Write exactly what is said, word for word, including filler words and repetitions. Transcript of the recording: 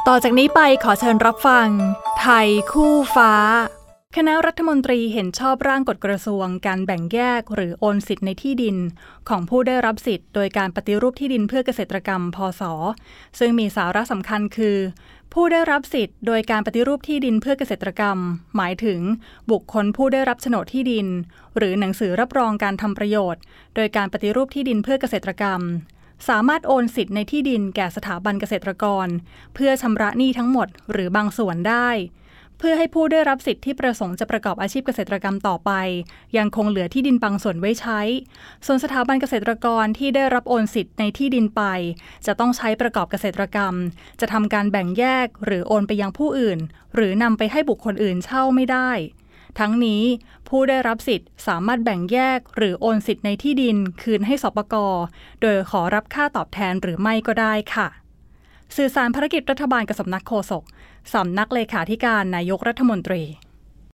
ต่อจากนี้ไปขอเชิญรับฟังไทยคู่ฟ้าคณะรัฐมนตรีเห็นชอบร่างกฎกระทรวงการแบ่งแยกหรือโอนสิทธิในที่ดินของผู้ได้รับสิทธิ์โดยการปฏิรูปที่ดินเพื่อเกษตรกรรมพศซึ่งมีสาระสำคัญคือผู้ได้รับสิทธิ์โดยการปฏิรูปที่ดินเพื่อเกษตรกรรมหมายถึงบุคคลผู้ได้รับโฉนดที่ดินหรือหนังสือรับรองการทำประโยชน์โดยการปฏิรูปที่ดินเพื่อเกษตรกรรมสามารถโอนสิทธิ์ในที่ดินแก่สถาบันเกษตรกรเพื่อชำระหนี้ทั้งหมดหรือบางส่วนได้เพื่อให้ผู้ได้รับสิทธิ์ที่ประสงค์จะประกอบอาชีพเกษตรกรรมต่อไปยังคงเหลือที่ดินบางส่วนไว้ใช้ส่วนสถาบันเกษตรกรที่ได้รับโอนสิทธิ์ในที่ดินไปจะต้องใช้ประกอบเกษตรกรรมจะทำการแบ่งแยกหรือโอนไปยังผู้อื่นหรือนำไปให้บุคคลอื่นเช่าไม่ได้ทั้งนี้ผู้ได้รับสิทธิ์สามารถแบ่งแยกหรือโอนสิทธิ์ในที่ดินคืนให้สปก.โดยขอรับค่าตอบแทนหรือไม่ก็ได้ค่ะสื่อสารภารกิจรัฐบาลกับสำนักโฆษกสำนักเลขาธิการนายกรัฐมนตรี